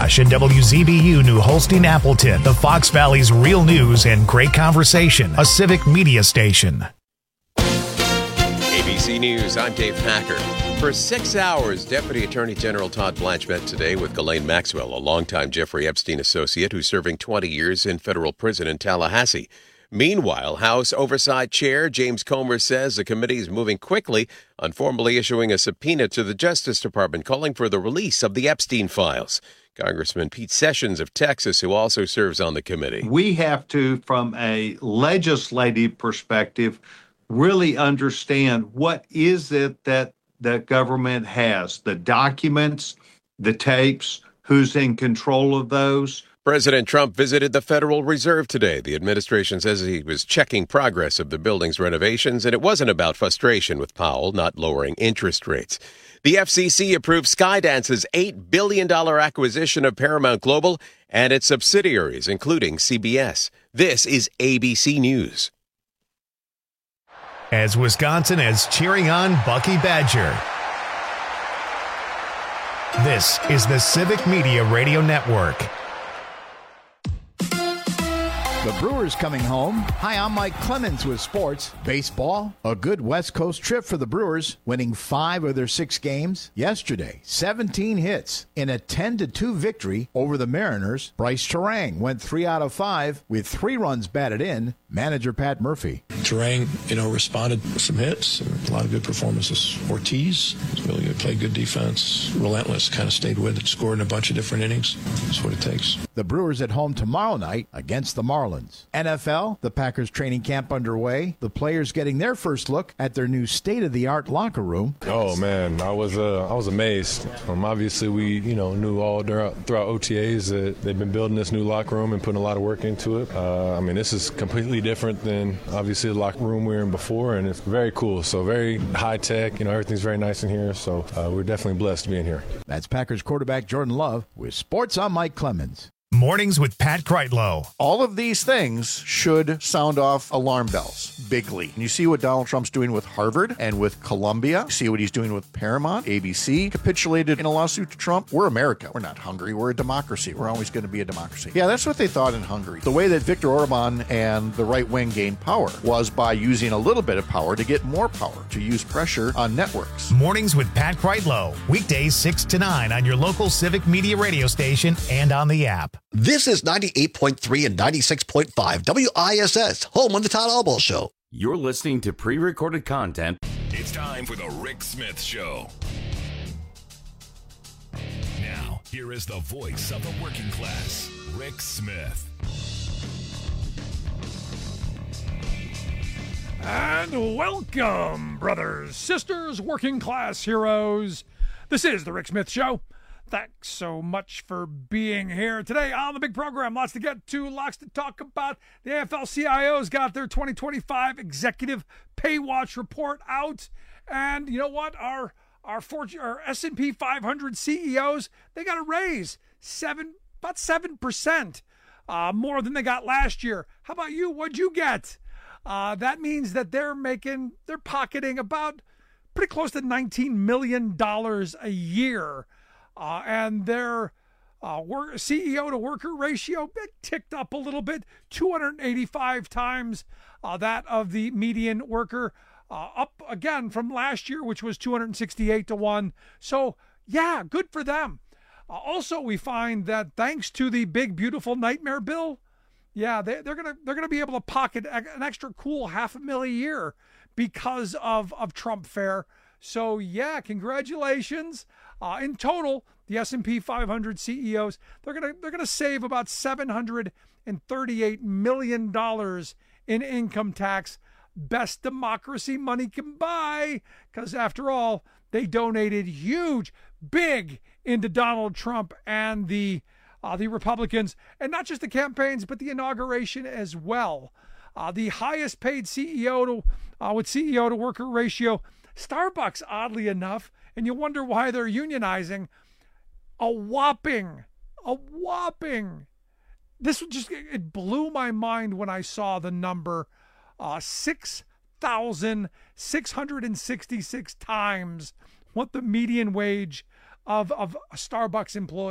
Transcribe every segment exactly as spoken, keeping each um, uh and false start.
McIntosh and W Z B U New Holstein Appleton, the Fox Valley's real news and great conversation, a civic media station. A B C News, I'm Dave Packer. For six hours, Deputy Attorney General Todd Blanche met today with Ghislaine Maxwell, a longtime Jeffrey Epstein associate who's serving twenty years in federal prison in Tallahassee. Meanwhile, House Oversight Chair James Comer says the committee is moving quickly on formally issuing a subpoena to the Justice Department calling for the release of the Epstein files. Congressman Pete Sessions of Texas, who also serves on the committee. We have to, from a legislative perspective, really understand what is it that the government has, the documents, the tapes, who's in control of those. President Trump visited the Federal Reserve today. The administration says he was checking progress of the building's renovations, and it wasn't about frustration with Powell not lowering interest rates. The F C C approved Skydance's eight billion dollars acquisition of Paramount Global and its subsidiaries, including C B S. This is A B C News. As Wisconsin is cheering on Bucky Badger. This is the Civic Media Radio Network. The Brewers coming home. Hi, I'm Mike Clemens with sports. Baseball, a good West Coast trip for the Brewers, winning five of their six games. Yesterday, seventeen hits in a ten to two victory over the Mariners. Bryce Terang went three out of five with three runs batted in. Manager Pat Murphy. Terang, you know, responded with some hits and a lot of good performances. Ortiz really good, played good defense, relentless, kind of stayed with it, scored in a bunch of different innings. That's what it takes. The Brewers at home tomorrow night against the Marlins. N F L, the Packers training camp underway. The players getting their first look at their new state-of-the-art locker room. Oh man, I was uh, I was amazed. Um, obviously, we you know knew all throughout, throughout O T As that they've been building this new locker room and putting a lot of work into it. Uh, I mean, this is completely different than obviously the locker room we were in before, and it's very cool. So very high tech. You know, everything's very nice in here. So uh, we're definitely blessed to be in here. That's Packers quarterback Jordan Love with sports. I'm Mike Clemens. Mornings with Pat Kreitlow. All of these things should sound off alarm bells bigly. And you see what Donald Trump's doing with Harvard and with Columbia. You see what he's doing with Paramount. A B C capitulated in a lawsuit to Trump. We're America. We're not Hungary. We're a democracy. We're always going to be a democracy. Yeah, that's what they thought in Hungary. The way that Viktor Orban and the right wing gained power was by using a little bit of power to get more power, to use pressure on networks. Mornings with Pat Kreitlow. Weekdays six to nine on your local Civic Media radio station and on the app. This is ninety-eight point three and ninety-six point five W I S S, home of the Todd Albaugh Show. You're listening to pre-recorded content. It's time for the Rick Smith Show. Now, here is the voice of the working class, Rick Smith. And welcome, brothers, sisters, working class heroes. This is the Rick Smith Show. Thanks so much for being here today on the big program. Lots to get to, lots to talk about. The A F L C I O's got their twenty twenty-five Executive Pay Watch report out. And you know what? Our our, Fortune, our S and P five hundred C E Os, they got a raise, seven, about seven percent uh, more than they got last year. How about you? What'd you get? Uh, that means that they're making, they're pocketing about pretty close to nineteen million dollars a year. Uh, and their uh, work, C E O to worker ratio it ticked up a little bit, two hundred eighty-five times uh, that of the median worker, uh, up again from last year, which was two hundred sixty-eight to one. So, yeah, good for them. Uh, also, we find that thanks to the big, beautiful nightmare bill, yeah, they, they're gonna they're gonna be able to pocket an extra cool half a mil a year because of of Trump fare. So, yeah, congratulations. Uh, in total, the S and P five hundred C E Os, they're gonna they're gonna save about seven hundred thirty-eight million dollars in income tax. Best democracy money can buy, because after all, they donated huge, big into Donald Trump and the uh, the Republicans, and not just the campaigns, but the inauguration as well. Uh, the highest paid C E O to uh, with C E O to worker ratio, Starbucks, oddly enough. And you wonder why they're unionizing. A whopping, a whopping. This just, it blew my mind when I saw the number. Uh, six thousand six hundred sixty-six times what the median wage of, of a Starbucks employee.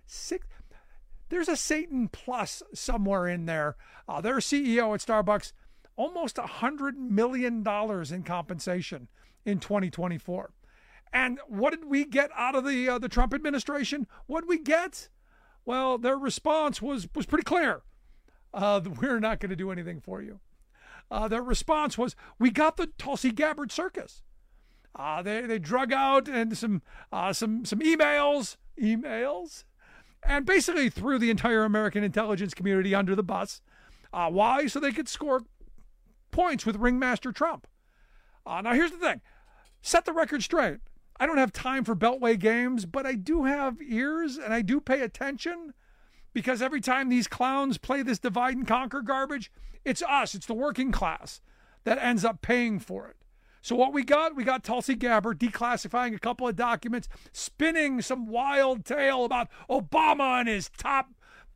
Six. There's a Satan plus somewhere in there. Uh, their C E O at Starbucks, almost one hundred million dollars in compensation in twenty twenty-four. And what did we get out of the uh, the Trump administration? What did we get? Well, their response was, was pretty clear. Uh, we're not going to do anything for you. Uh, their response was, we got the Tulsi Gabbard circus. Uh, they they drug out and some uh, some some emails, emails, and basically threw the entire American intelligence community under the bus. Uh, why? So they could score points with Ringmaster Trump. Uh, now here's the thing: set the record straight. I don't have time for Beltway games, but I do have ears and I do pay attention, because every time these clowns play this divide and conquer garbage, it's us, it's the working class that ends up paying for it. So what we got, we got Tulsi Gabbard declassifying a couple of documents, spinning some wild tale about Obama and his top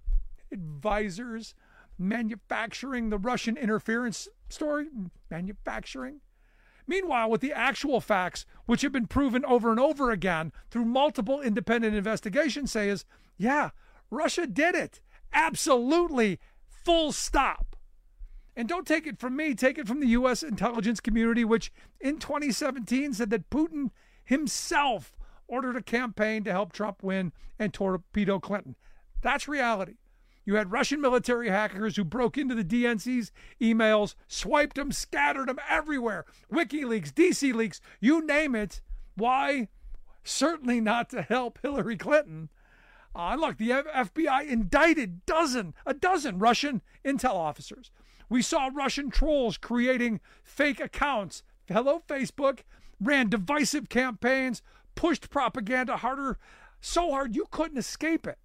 advisors manufacturing the Russian interference story, manufacturing. Meanwhile, with the actual facts, which have been proven over and over again through multiple independent investigations, say is, yeah, Russia did it. Absolutely. Full stop. And don't take it from me, take it from the U S intelligence community, which in twenty seventeen said that Putin himself ordered a campaign to help Trump win and torpedo Clinton. That's reality. You had Russian military hackers who broke into the D N C's emails, swiped them, scattered them everywhere. WikiLeaks, D C Leaks, you name it. Why? Certainly not to help Hillary Clinton. Uh, look, the F B I indicted dozen, a dozen Russian intel officers. We saw Russian trolls creating fake accounts. Hello, Facebook. Ran divisive campaigns, pushed propaganda harder, so hard you couldn't escape it.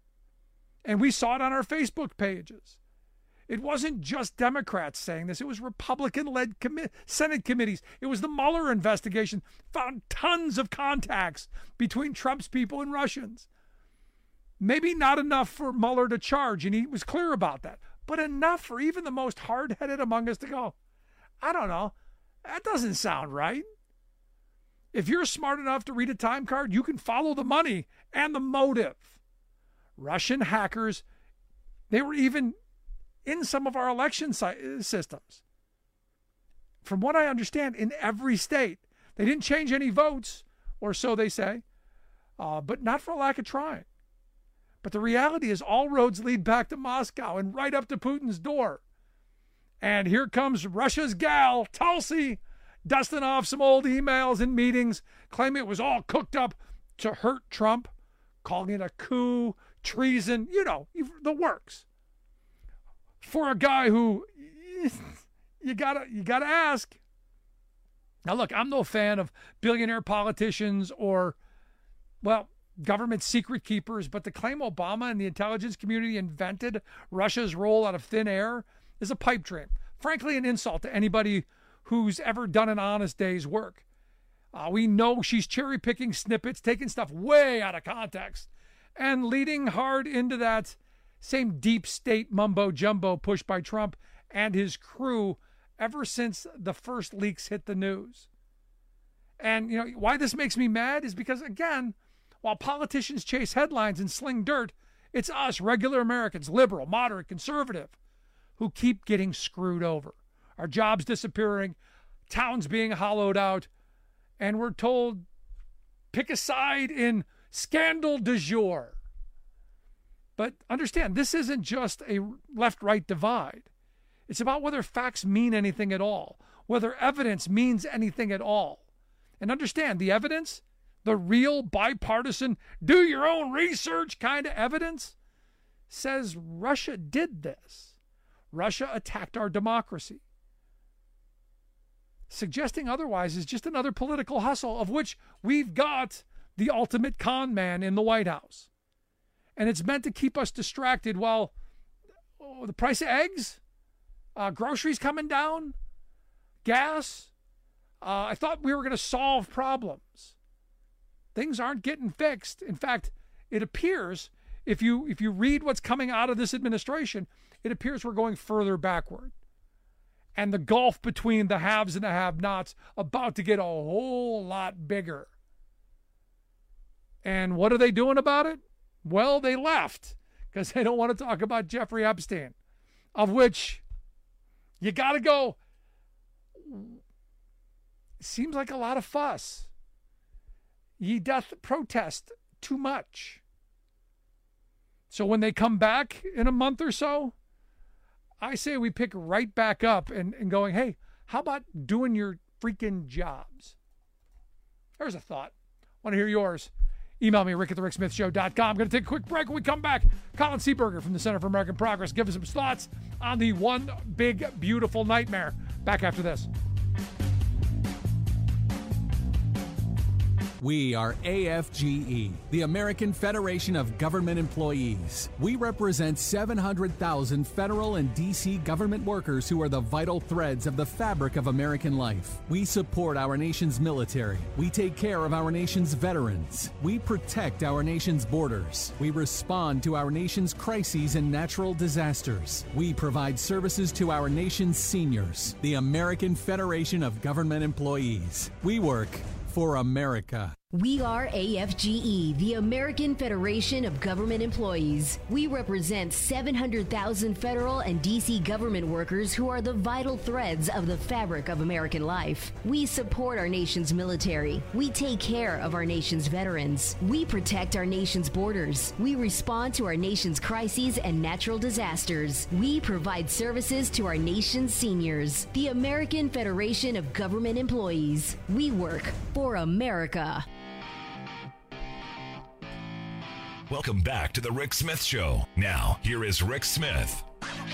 And we saw it on our Facebook pages. It wasn't just Democrats saying this. It was Republican-led commi- Senate committees. It was the Mueller investigation. Found tons of contacts between Trump's people and Russians. Maybe not enough for Mueller to charge, and he was clear about that. But enough for even the most hard-headed among us to go, I don't know, that doesn't sound right. If you're smart enough to read a time card, you can follow the money and the motive. Russian hackers, they were even in some of our election systems. From what I understand, in every state. They didn't change any votes, or so they say, uh, but not for lack of trying. But the reality is all roads lead back to Moscow and right up to Putin's door. And here comes Russia's gal, Tulsi, dusting off some old emails and meetings, claiming it was all cooked up to hurt Trump, calling it a coup, treason, you know, the works. For a guy who you gotta you gotta ask. Now look, I'm no fan of billionaire politicians or, well, government secret keepers, but to claim Obama and the intelligence community invented Russia's role out of thin air is a pipe dream. Frankly, an insult to anybody who's ever done an honest day's work. Uh, we know she's cherry-picking snippets, taking stuff way out of context, and leading hard into that same deep state mumbo-jumbo pushed by Trump and his crew ever since the first leaks hit the news. And, you know, why this makes me mad is because, again, while politicians chase headlines and sling dirt, it's us, regular Americans, liberal, moderate, conservative, who keep getting screwed over. Our jobs disappearing, towns being hollowed out, and we're told, pick a side in scandal du jour. But understand, this isn't just a left-right divide. It's about whether facts mean anything at all, whether evidence means anything at all. And understand, the evidence, the real bipartisan, do your own research kind of evidence, says Russia did this. Russia attacked our democracy. Suggesting otherwise is just another political hustle, of which we've got the ultimate con man in the White House. And it's meant to keep us distracted while oh, the price of eggs, uh, groceries coming down, gas. Uh, I thought we were going to solve problems. Things aren't getting fixed. In fact, it appears, if you if you read what's coming out of this administration, it appears we're going further backward. And the gulf between the haves and the have-nots about to get a whole lot bigger. And what are they doing about it? Well, they left because they don't want to talk about Jeffrey Epstein, of which you got to go. Seems like a lot of fuss. Ye doth protest too much. So when they come back in a month or so, I say we pick right back up and, and going, hey, how about doing your freaking jobs? There's a thought. Want to hear yours? Email me, rick at the rick smith show dot com. I'm going to take a quick break. When we come back, Colin Seaberger from the Center for American Progress. Give us some thoughts on the one big, beautiful nightmare. Back after this. We are A F G E, the American Federation of Government Employees. We represent seven hundred thousand federal and D C government workers who are the vital threads of the fabric of American life. We support our nation's military. We take care of our nation's veterans. We protect our nation's borders. We respond to our nation's crises and natural disasters. We provide services to our nation's seniors. The American Federation of Government Employees. We work for America. We are A F G E, the American Federation of Government Employees. We represent seven hundred thousand federal and D C government workers who are the vital threads of the fabric of American life. We support our nation's military. We take care of our nation's veterans. We protect our nation's borders. We respond to our nation's crises and natural disasters. We provide services to our nation's seniors. The American Federation of Government Employees. We work for America. Welcome back to the Rick Smith Show. Now, here is Rick Smith.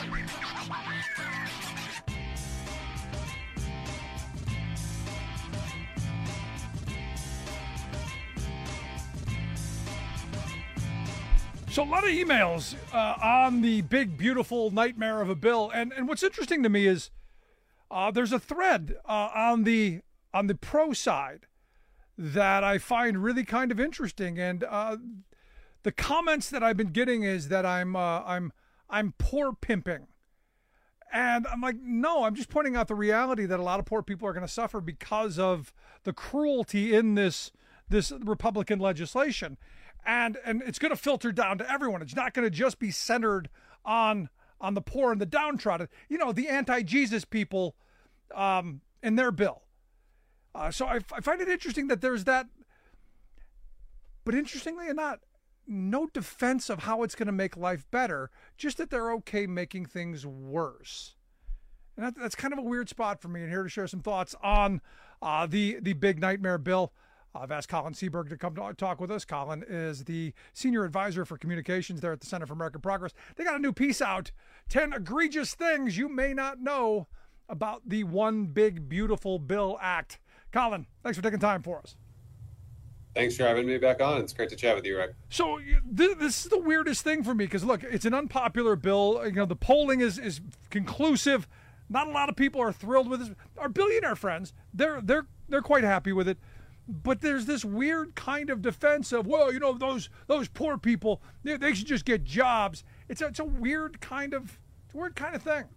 So a lot of emails uh, on the big, beautiful nightmare of a bill. And and what's interesting to me is uh, there's a thread uh, on the on the pro side that I find really kind of interesting. And uh, the comments that I've been getting is that I'm uh, I'm I'm poor pimping, and I'm like, no, I'm just pointing out the reality that a lot of poor people are going to suffer because of the cruelty in this this Republican legislation, and and it's going to filter down to everyone. It's not going to just be centered on on the poor and the downtrodden. You know, the anti-Jesus people um, in their bill. Uh, so I, I find it interesting that there's that, but interestingly enough, no defense of how it's going to make life better, just that they're okay making things worse. And that, that's kind of a weird spot for me. And here to share some thoughts on uh, the, the big nightmare bill. I've asked Colin Seaberg to come to talk with us. Colin is the senior advisor for communications there at the Center for American Progress. They got a new piece out, ten egregious things you may not know about the One Big Beautiful Bill Act. Colin, thanks for taking time for us. Thanks for having me back on. It's great to chat with you, Rick. So th- this is the weirdest thing for me because, look, it's an unpopular bill. You know, the polling is is conclusive. Not a lot of people are thrilled with this. Our billionaire friends, they're they're they're quite happy with it. But there's this weird kind of defense of, well, you know, those those poor people, they, they should just get jobs. It's a, it's a weird kind of it's a weird kind of thing.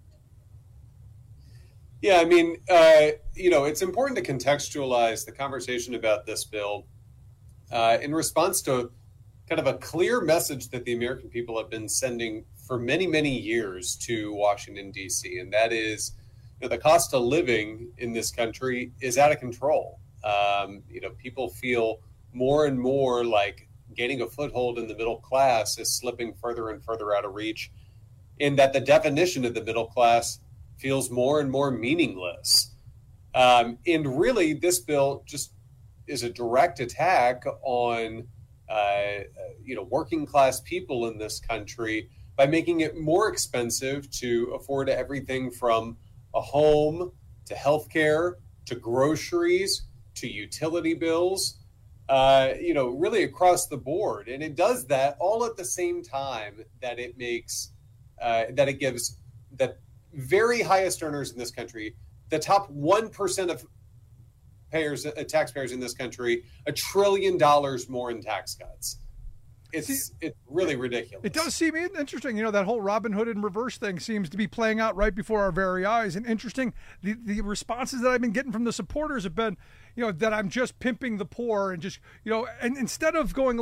Yeah, I mean, uh, you know, it's important to contextualize the conversation about this bill Uh, in response to kind of a clear message that the American people have been sending for many, many years to Washington, D C, and that is, you know, the cost of living in this country is out of control. Um, you know, people feel more and more like gaining a foothold in the middle class is slipping further and further out of reach, and that the definition of the middle class feels more and more meaningless. Um, and really, this bill just is a direct attack on, uh, you know, working class people in this country by making it more expensive to afford everything from a home to healthcare to groceries to utility bills, uh, you know, really across the board. And it does that all at the same time that it makes, uh, that it gives the very highest earners in this country, the top one percent of payers, uh, taxpayers in this country, a trillion dollars more in tax cuts. It's See, it's really ridiculous. It does seem interesting. You know, that whole Robin Hood in reverse thing seems to be playing out right before our very eyes. And interesting, the, the responses that I've been getting from the supporters have been, you know, that I'm just pimping the poor and just, you know, and instead of going, look,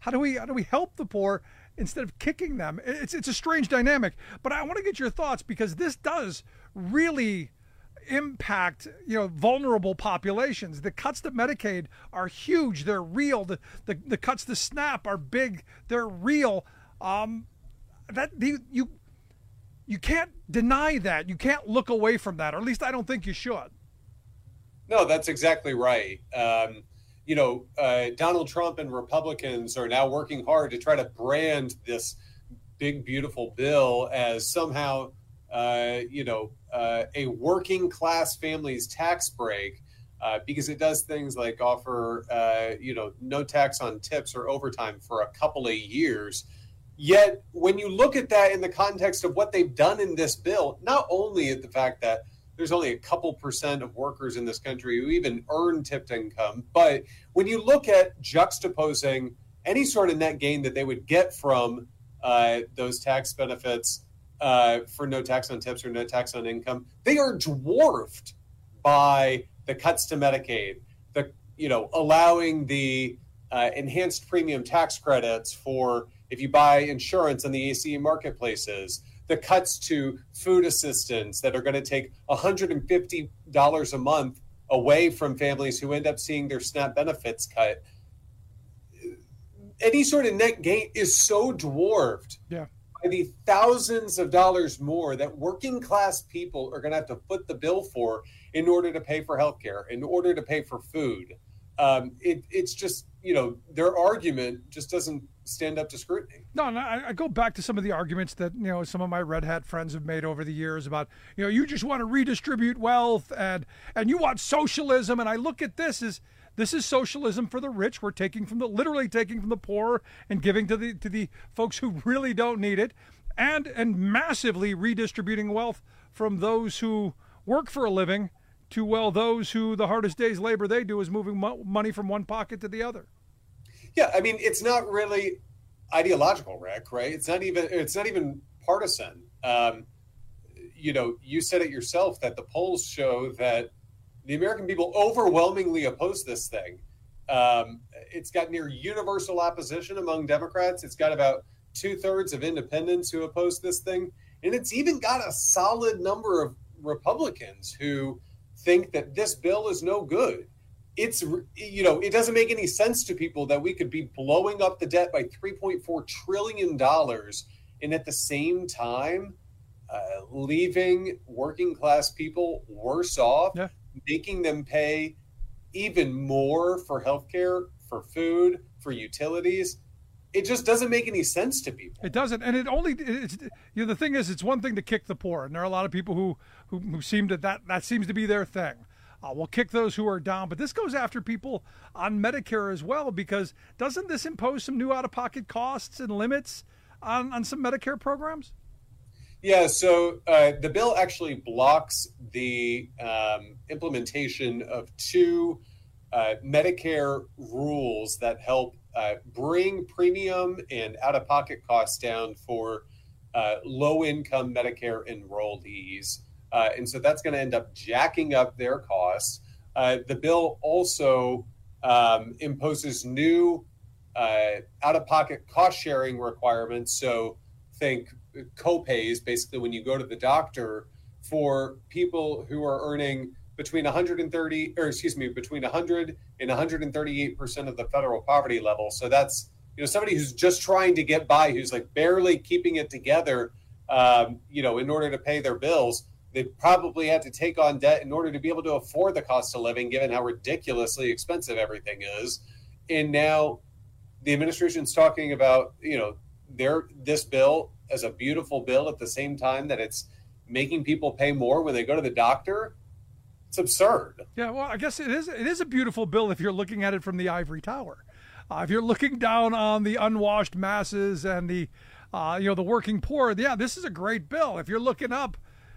how do we how do we help the poor instead of kicking them? It's it's a strange dynamic. But I want to get your thoughts, because this does really impact, you know, vulnerable populations. The cuts to Medicaid are huge. They're real. The the, the cuts to SNAP are big. They're real. Um, that the, you you can't deny that. You can't look away from that, or at least I don't think you should. No, that's exactly right. Um, you know, uh, Donald Trump and Republicans are now working hard to try to brand this big, beautiful bill as somehow, uh, you know, uh, a working class families tax break, uh, because it does things like offer, uh, you know, no tax on tips or overtime for a couple of years. Yet when you look at that in the context of what they've done in this bill, not only at the fact that there's only a couple percent of workers in this country who even earn tipped income, but when you look at juxtaposing any sort of net gain that they would get from uh, those tax benefits uh, for no tax on tips or no tax on income, they are dwarfed by the cuts to Medicaid, the you know allowing the uh, enhanced premium tax credits for if you buy insurance on the A C E marketplaces, the cuts to food assistance that are going to take one hundred fifty dollars a month away from families who end up seeing their SNAP benefits cut. Any sort of net gain is so dwarfed yeah. by the thousands of dollars more that working class people are going to have to foot the bill for in order to pay for healthcare, in order to pay for food. Um, it, it's just, you know, their argument just doesn't stand up to scrutiny. No, no, I, I go back to some of the arguments that, you know, some of my red hat friends have made over the years about, you know, you just want to redistribute wealth and and you want socialism. And I look at this as this is socialism for the rich. We're taking from the literally taking from the poor and giving to the to the folks who really don't need it, and and massively redistributing wealth from those who work for a living to, well, those who the hardest day's labor they do is moving mo- money from one pocket to the other. Yeah, I mean, it's not really ideological, Rick, right? It's not even it's not even partisan. Um, you know, you said it yourself that the polls show that the American people overwhelmingly oppose this thing. Um, it's got near universal opposition among Democrats. It's got about two thirds of independents who oppose this thing. And it's even got a solid number of Republicans who think that this bill is no good. It's, you know, it doesn't make any sense to people that we could be blowing up the debt by three point four trillion dollars and at the same time uh, leaving working class people worse off, yeah. making them pay even more for healthcare, for food, for utilities. It just doesn't make any sense to people. It doesn't, and it only. It's, you know, the thing is, it's one thing to kick the poor, and there are a lot of people who who, who seem to that that seems to be their thing. Uh, we'll kick those who are down, but this goes after people on Medicare as well, because doesn't this impose some new out-of-pocket costs and limits on, on some Medicare programs? Yeah, so uh, the bill actually blocks the um, implementation of two uh, Medicare rules that help uh, bring premium and out-of-pocket costs down for uh, low-income Medicare enrollees. Uh, and so that's going to end up jacking up their costs. Uh, the bill also um, imposes new uh, out-of-pocket cost-sharing requirements. So think co-pays, basically, when you go to the doctor, for people who are earning between one hundred thirty, or excuse me, between one hundred and one hundred thirty-eight percent of the federal poverty level. So that's, you know, somebody who's just trying to get by, who's like barely keeping it together, um, you know, in order to pay their bills. They probably had to take on debt in order to be able to afford the cost of living, given how ridiculously expensive everything is. And now the administration's talking about, you know, their this bill as a beautiful bill at the same time that it's making people pay more when they go to the doctor. It's absurd. Yeah, well, I guess it is. It is a beautiful bill if you're looking at it from the ivory tower. Uh, if you're looking down on the unwashed masses and the, uh, you know, the working poor, yeah, this is a great bill. If you're looking up,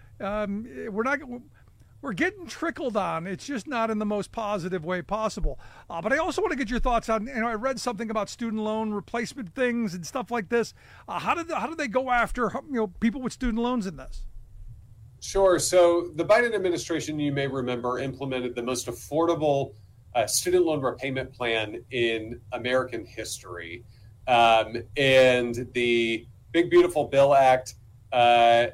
um, we're not. We're getting trickled on. It's just not in the most positive way possible. Uh, but I also want to get your thoughts on, you know, I read something about student loan replacement things and stuff like this. Uh, how did how did they go after, you know, people with student loans in this? Sure. So the Biden administration, you may remember, implemented the most affordable uh, student loan repayment plan in American history. Um, and the Big Beautiful Bill Act uh,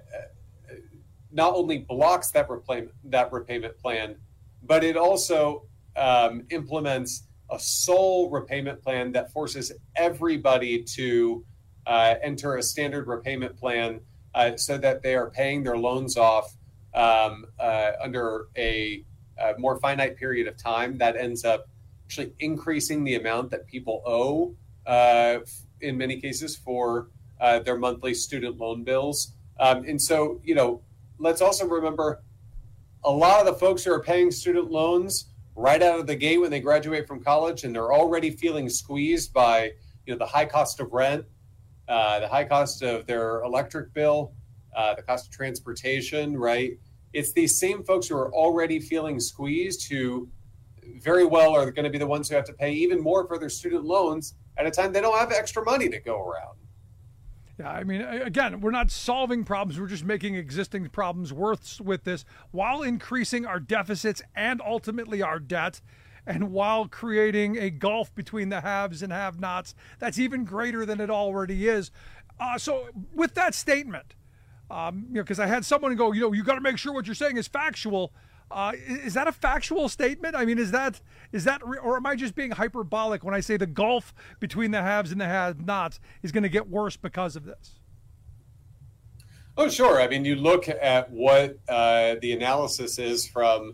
not only blocks that repayment, that repayment plan, but it also um, implements a sole repayment plan that forces everybody to uh, enter a standard repayment plan uh, so that they are paying their loans off um, uh, under a, a more finite period of time. That ends up actually increasing the amount that people owe uh, in many cases for uh, their monthly student loan bills. Um, and so, you know, let's also remember a lot of the folks who are paying student loans right out of the gate when they graduate from college, and they're already feeling squeezed by, you know, the high cost of rent, uh, the high cost of their electric bill, uh, the cost of transportation, right? It's these same folks who are already feeling squeezed who very well are going to be the ones who have to pay even more for their student loans at a time they don't have extra money to go around. Yeah, I mean, again, we're not solving problems. We're just making existing problems worse with this while increasing our deficits and ultimately our debt, and while creating a gulf between the haves and have-nots that's even greater than it already is. Uh, so with that statement, um, you know, because I had someone go, you know, you got to make sure what you're saying is factual. Uh, is that a factual statement? I mean, is that is that, or am I just being hyperbolic when I say the gulf between the haves and the have-nots is going to get worse because of this? Oh, sure. I mean, you look at what uh, the analysis is from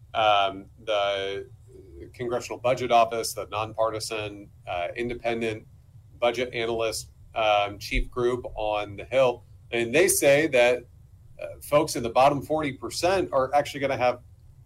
um, the Congressional Budget Office, the nonpartisan, uh, independent budget analyst um, chief group on the Hill, and they say that Uh, folks in the bottom forty percent are actually going to have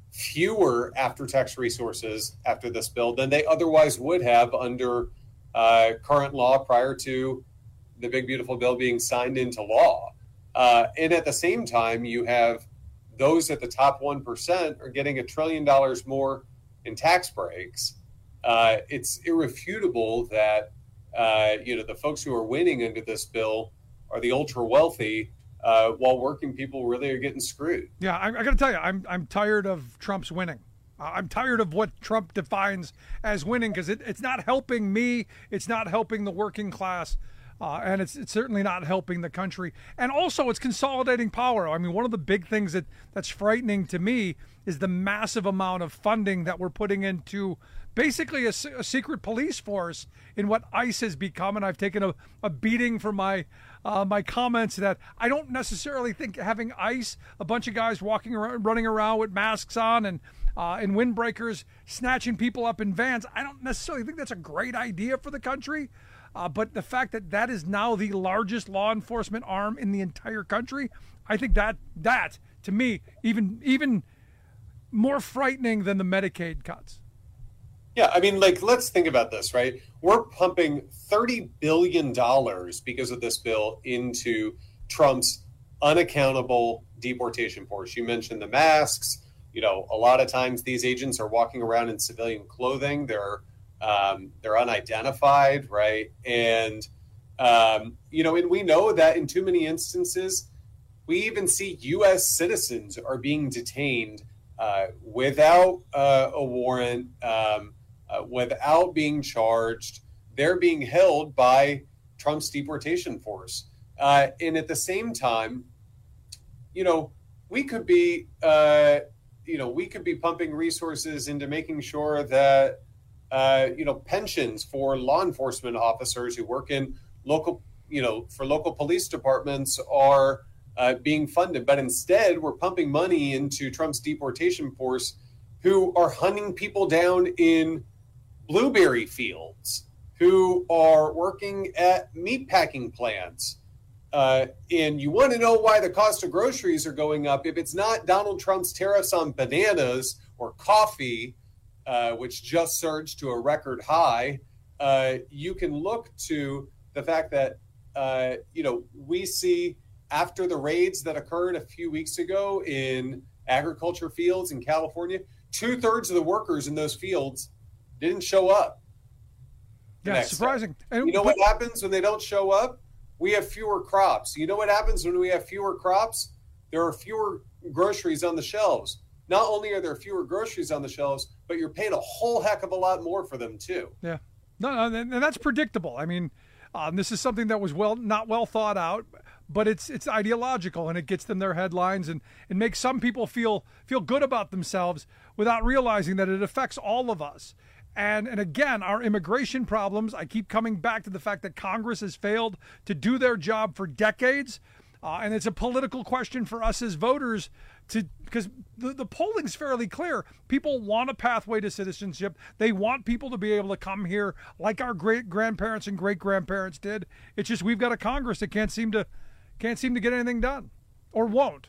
fewer after-tax resources after this bill than they otherwise would have under uh, current law prior to the Big Beautiful Bill being signed into law. Uh, and at the same time, you have those at the top one percent are getting a trillion dollars more in tax breaks. Uh, it's irrefutable that uh, you know the folks who are winning under this bill are the ultra-wealthy, Uh, while working people really are getting screwed. Yeah, I, I got to tell you, I'm I'm tired of Trump's winning. Uh, I'm tired of what Trump defines as winning because it, it's not helping me. It's not helping the working class. Uh, and it's, it's certainly not helping the country. And also, it's consolidating power. I mean, one of the big things that, that's frightening to me is the massive amount of funding that we're putting into basically a, a secret police force in what ICE has become. And I've taken a, a beating for my uh, my comments that I don't necessarily think having ICE, a bunch of guys walking around, running around with masks on and uh, and windbreakers, snatching people up in vans, I don't necessarily think that's a great idea for the country. Uh, but the fact that that is now the largest law enforcement arm in the entire country, I think that that to me even even more frightening than the Medicaid cuts. Yeah, I mean, like, let's think about this, right? We're pumping thirty billion dollars because of this bill into Trump's unaccountable deportation force. You mentioned the masks. You know, a lot of times these agents are walking around in civilian clothing. They're um, they're unidentified, right? And, um, you know, and we know that in too many instances, we even see U S citizens are being detained uh, without uh, a warrant, um, Uh, without being charged. They're being held by Trump's deportation force. Uh, and at the same time, you know, we could be, uh, you know, we could be pumping resources into making sure that, uh, you know, pensions for law enforcement officers who work in local, you know, for local police departments are uh, being funded. But instead, we're pumping money into Trump's deportation force who are hunting people down in blueberry fields, who are working at meatpacking plants. Uh, and you want to know why the cost of groceries are going up. If it's not Donald Trump's tariffs on bananas or coffee, uh, which just surged to a record high, uh, you can look to the fact that, uh, you know, we see after the raids that occurred a few weeks ago in agriculture fields in California, two thirds of the workers in those fields didn't show up. Yeah, surprising. And, you know but, what happens when they don't show up? We have fewer crops. You know what happens when we have fewer crops? There are fewer groceries on the shelves. Not only are there fewer groceries on the shelves, but you're paying a whole heck of a lot more for them too. Yeah. No, no, and that's predictable. I mean, Um, this is something that was well not well thought out, but it's it's ideological, and it gets them their headlines and, and makes some people feel feel good about themselves without realizing that it affects all of us. And and again, our immigration problems, I keep coming back to the fact that Congress has failed to do their job for decades. Uh, and it's a political question for us as voters to because the, the polling's fairly clear. People want a pathway to citizenship. They want people to be able to come here like our great grandparents and great grandparents did. It's just we've got a Congress that can't seem to can't seem to get anything done, or won't.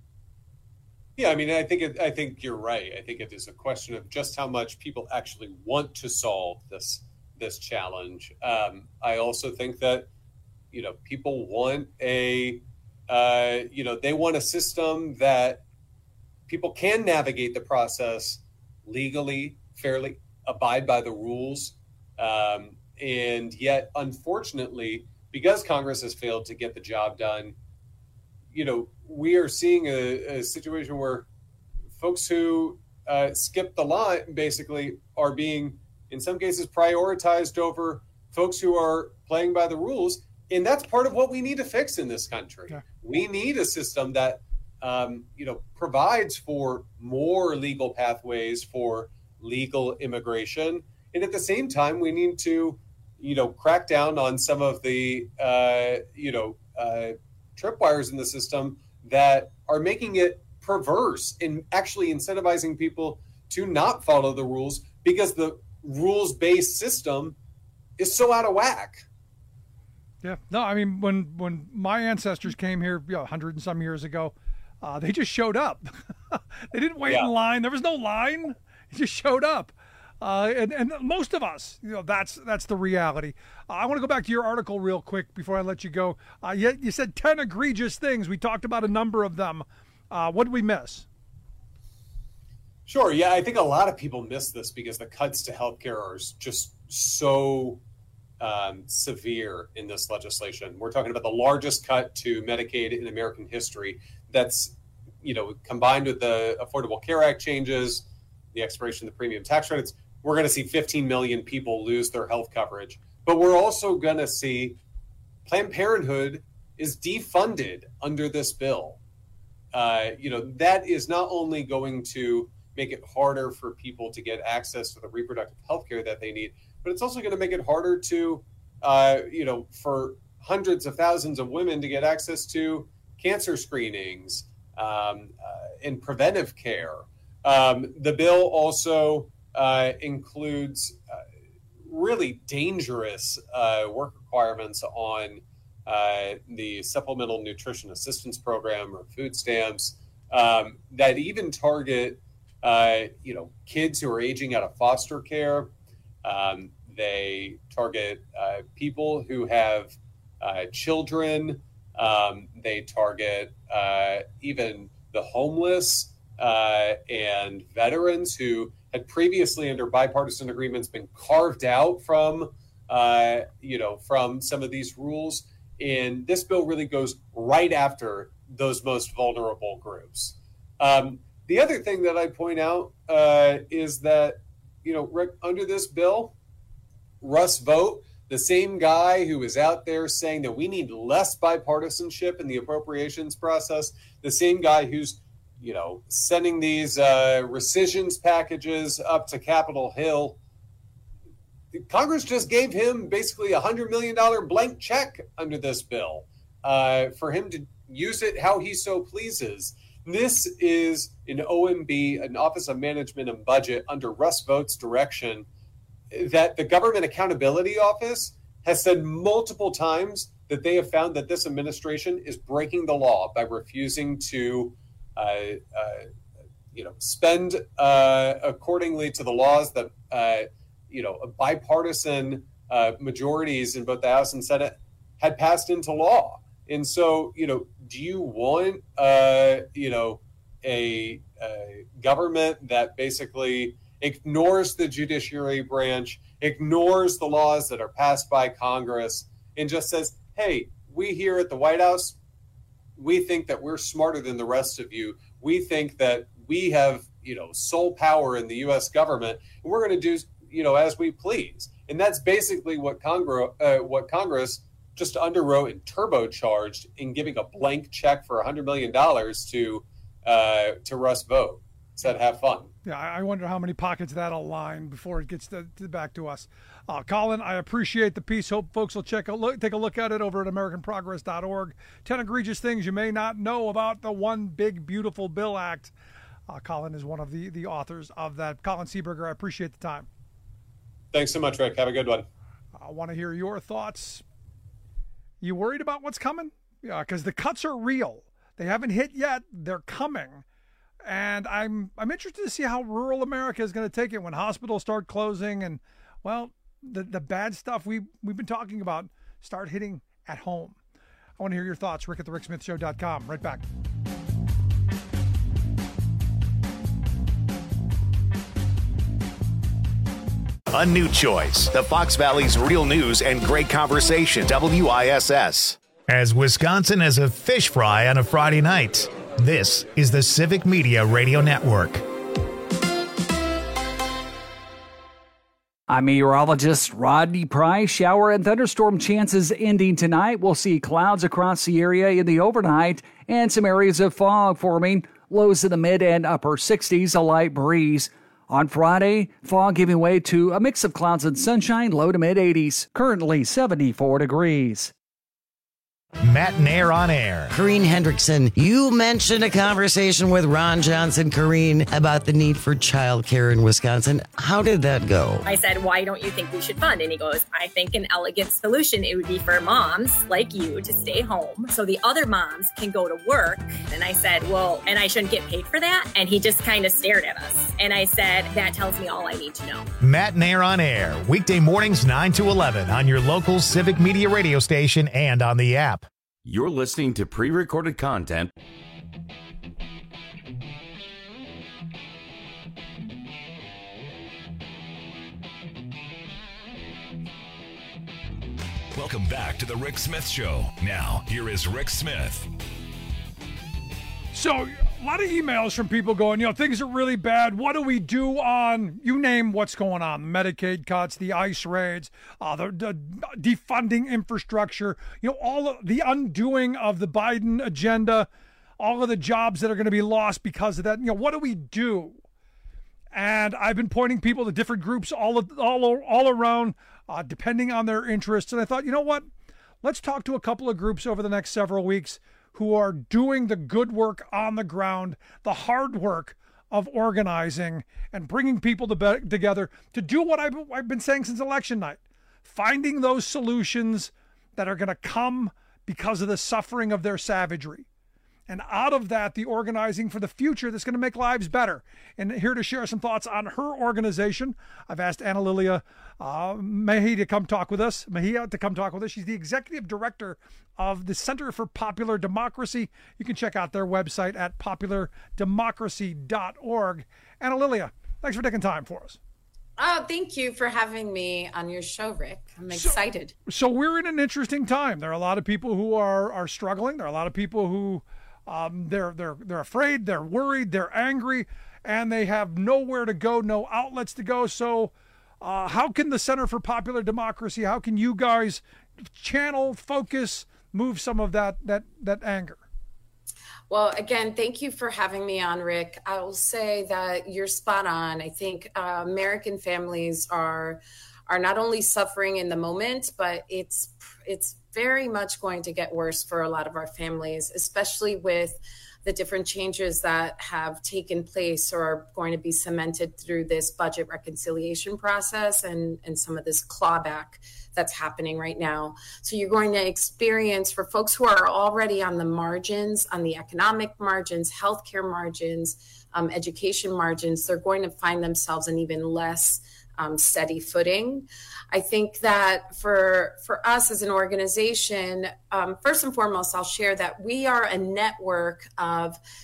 Yeah, I mean, I think it, I think you're right. I think it is a question of just how much people actually want to solve this this challenge. Um, I also think that you know people want a uh, you know they want a system that people can navigate the process legally, fairly, abide by the rules, um, and yet, unfortunately, because Congress has failed to get the job done, you know, we are seeing a, a situation where folks who uh, skip the line basically are being, in some cases, prioritized over folks who are playing by the rules. And that's part of what we need to fix in this country. Yeah. We need a system that, um, you know, provides for more legal pathways for legal immigration. And at the same time, we need to, you know, crack down on some of the, uh, you know, uh, tripwires in the system that are making it perverse in actually incentivizing people to not follow the rules because the rules-based system is so out of whack. Yeah, no, I mean, when when my ancestors came here, you know, a hundred and some years ago, uh, they just showed up. They didn't wait yeah. in line. There was no line. They just showed up. Uh, and, and most of us, you know, that's that's the reality. Uh, I want to go back to your article real quick before I let you go. Uh, you, you said ten egregious things. We talked about a number of them. Uh, what did we miss? Sure. Yeah, I think a lot of people miss this because the cuts to healthcare are just so um, severe in this legislation. We're talking about the largest cut to Medicaid in American history. That's, you know, combined with the Affordable Care Act changes, the expiration of the premium tax credits, we're going to see fifteen million people lose their health coverage. But we're also going to see Planned Parenthood is defunded under this bill. Uh, you know, that is not only going to make it harder for people to get access to the reproductive health care that they need, but it's also going to make it harder to, uh, you know, for hundreds of thousands of women to get access to cancer screenings um, uh, and preventive care. Um, the bill also uh, includes uh, really dangerous uh, work requirements on uh, the Supplemental Nutrition Assistance Program or food stamps um, that even target, uh, you know, kids who are aging out of foster care. Um, they target uh, people who have uh, children. Um, they target uh, even the homeless. Uh, and veterans who had previously, under bipartisan agreements, been carved out from, uh, you know, from some of these rules. And this bill really goes right after those most vulnerable groups. Um, the other thing that I point out uh, is that, you know, Rick, under this bill, Russ Vought, the same guy who is out there saying that we need less bipartisanship in the appropriations process, the same guy who's you know, sending these uh, rescissions packages up to Capitol Hill. Congress just gave him basically a one hundred million dollars blank check under this bill uh, for him to use it how he so pleases. This is an O M B, an Office of Management and Budget under Russ Vought's direction that the Government Accountability Office has said multiple times that they have found that this administration is breaking the law by refusing to Uh, uh, you know, spend uh, accordingly to the laws that, uh, you know, bipartisan uh, majorities in both the House and Senate had passed into law. And so, you know, do you want, uh, you know, a, a government that basically ignores the judiciary branch, ignores the laws that are passed by Congress, and just says, hey, we here at the White House, we think that we're smarter than the rest of you. We think that we have, you know, sole power in the U S government, and we're going to do, you know, as we please. And that's basically what Congress, uh, what Congress just underwrote and turbocharged in giving a blank check for one hundred million dollars to uh, to Russ Vought. Said, have fun. Yeah, I wonder how many pockets that'll line before it gets to, to back to us. Uh, Colin, I appreciate the piece. Hope folks will check a look, take a look at it over at American Progress dot org. Ten egregious things you may not know about the One Big Beautiful Bill Act. Uh, Colin is one of the, the authors of that. Colin Seeberger, I appreciate the time. Thanks so much, Rick. Have a good one. I want to hear your thoughts. You worried about what's coming? Yeah, because the cuts are real. They haven't hit yet. They're coming. And I'm I'm interested to see how rural America is going to take it when hospitals start closing and, well, the, the bad stuff we, we've been talking about start hitting at home. I want to hear your thoughts. Rick at the Rick Smith Show dot com. Right back. A new choice. The Fox Valley's real news and great conversation. W I S S. As Wisconsin as a fish fry on a Friday night. This is the Civic Media Radio Network. I'm meteorologist Rodney Price. Shower and thunderstorm chances ending tonight. We'll see clouds across the area in the overnight and some areas of fog forming. Lows in the mid and upper sixties, a light breeze. On Friday, fog giving way to a mix of clouds and sunshine, low to mid eighties. Currently seventy-four degrees. Matt Nair on air. Corrine Hendrickson, you mentioned a conversation with Ron Johnson, Corrine, about the need for childcare in Wisconsin. How did that go? I said, why don't you think we should fund? And he goes, I think an elegant solution, it would be for moms like you to stay home so the other moms can go to work. And I said, well, and I shouldn't get paid for that? And he just kind of stared at us. And I said, that tells me all I need to know. Matt Nair on air. Weekday mornings nine to eleven on your local Civic Media radio station and on the app. You're listening to pre-recorded content. Welcome back to the Rick Smith Show. Now, here is Rick Smith. So, a lot of emails from people going, you know, things are really bad. What do we do on, you name what's going on, Medicaid cuts, the ICE raids, uh, the, the defunding infrastructure, you know, all of the undoing of the Biden agenda, all of the jobs that are going to be lost because of that. You know, what do we do? And I've been pointing people to different groups all all all around, uh, depending on their interests. And I thought, you know what? Let's talk to a couple of groups over the next several weeks who are doing the good work on the ground, the hard work of organizing and bringing people to be- together to do what I've, I've been saying since election night, finding those solutions that are going to come because of the suffering of their savagery. And out of that, the organizing for the future that's going to make lives better. And here to share some thoughts on her organization, I've asked Anna Lilia uh, Mehi to come talk with us. Mejia to come talk with us. She's the executive director of the Center for Popular Democracy. You can check out their website at popular democracy dot org. Anna Lilia, thanks for taking time for us. Oh, thank you for having me on your show, Rick. I'm excited. So, so we're in an interesting time. There are a lot of people who are are struggling. There are a lot of people who um, they're they're they're afraid, they're worried, they're angry, and they have nowhere to go, no outlets to go. So, uh, how can the Center for Popular Democracy? How can you guys channel, focus, move some of that that that anger? Well, again, thank you for having me on, Rick. I will say that you're spot on. I think uh, American families are are not only suffering in the moment, but it's it's very much going to get worse for a lot of our families, especially with the different changes that have taken place or are going to be cemented through this budget reconciliation process and, and some of this clawback that's happening right now. So you're going to experience, for folks who are already on the margins, on the economic margins, healthcare margins, um, education margins, they're going to find themselves in even less um, steady footing. I think that for for us as an organization, um, first and foremost, I'll share that we are a network of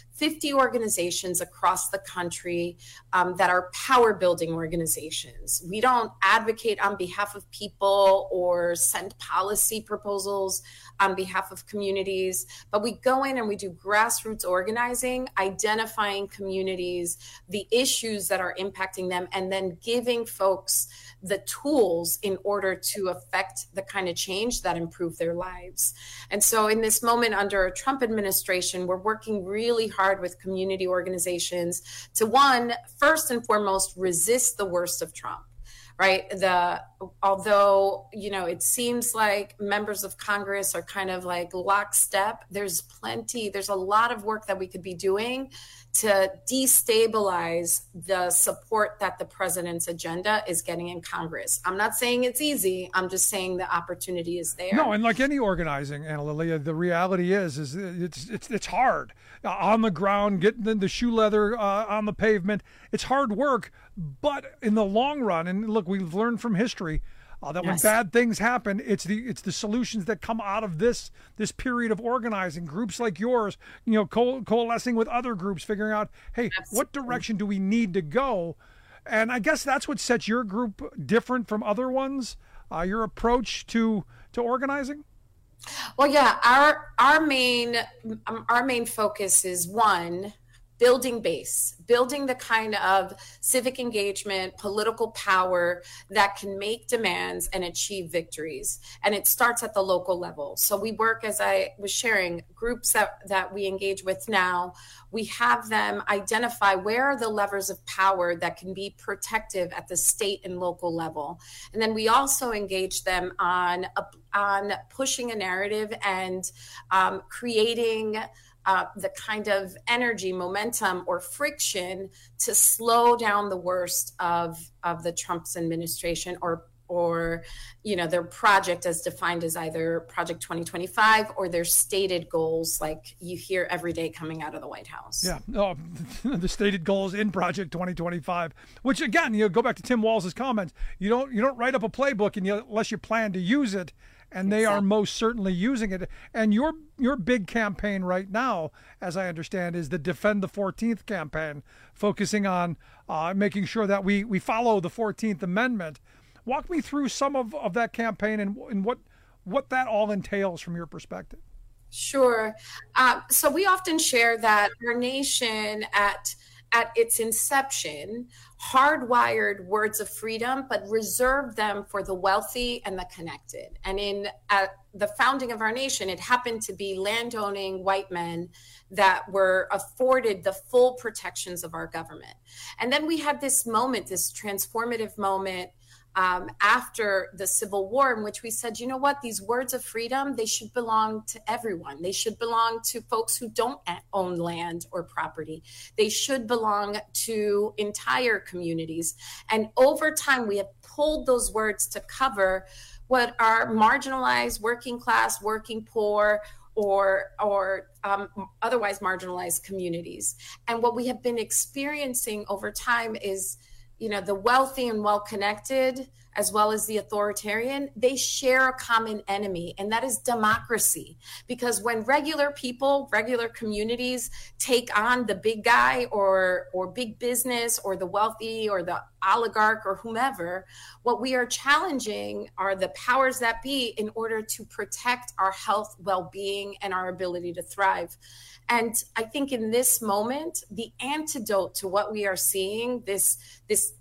fifty organizations across the country um, that are power building organizations. We don't advocate on behalf of people or send policy proposals on behalf of communities, but we go in and we do grassroots organizing, identifying communities, the issues that are impacting them, and then giving folks the tools in order to affect the kind of change that improve their lives. And so in this moment under a Trump administration, we're working really hard with community organizations to, one, first and foremost, resist the worst of Trump. Right. The although, you know, it seems like members of Congress are kind of like lockstep. There's plenty. There's a lot of work that we could be doing to destabilize the support that the president's agenda is getting in Congress. I'm not saying it's easy. I'm just saying the opportunity is there. No, and like any organizing, Anna Lilia, the reality is, is it's it's it's hard uh, on the ground, getting the, the shoe leather uh, on the pavement. It's hard work, but in the long run, and look, we've learned from history uh, that yes. when bad things happen, it's the it's the solutions that come out of this this period of organizing. Groups like yours, you know, co- coalescing with other groups, figuring out, hey, Absolutely. what direction do we need to go? And I guess that's what sets your group different from other ones. Uh, your approach to to organizing. Well, yeah, our our main um, our main focus is one. Building base, building the kind of civic engagement, political power that can make demands and achieve victories. And it starts at the local level. So we work, as I was sharing, groups that, that we engage with now, we have them identify where are the levers of power that can be protective at the state and local level. And then we also engage them on, on pushing a narrative and um, creating Uh, the kind of energy, momentum, or friction to slow down the worst of of the Trump's administration, or or you know their project as defined as either Project twenty twenty-five or their stated goals, like you hear every day coming out of the White House. Yeah, oh, the stated goals in Project twenty twenty-five, which again, you know, go back to Tim Walz's comments. You don't you don't write up a playbook and you, unless you plan to use it. And they exactly. are most certainly using it. And your your big campaign right now, as I understand, is the Defend the fourteenth campaign, focusing on uh, making sure that we, we follow the fourteenth Amendment. Walk me through some of, of that campaign and, and what what that all entails from your perspective. Sure. Uh, so we often share that our nation at at its inception hardwired words of freedom, but reserved them for the wealthy and the connected. And in at the founding of our nation, it happened to be landowning white men that were afforded the full protections of our government. And then we had this moment, this transformative moment Um, after the Civil War, in which we said, you know what, these words of freedom, they should belong to everyone. They should belong to folks who don't own land or property. They should belong to entire communities. And over time, we have pulled those words to cover what are marginalized, working class, working poor, or or um, otherwise marginalized communities. And what we have been experiencing over time is, you know, the wealthy and well-connected, as well as the authoritarian, they share a common enemy, and that is democracy. Because when regular people, regular communities take on the big guy or or big business or the wealthy or the oligarch or whomever, what we are challenging are the powers that be in order to protect our health, well-being, and our ability to thrive. And I think in this moment, the antidote to what we are seeing, this, this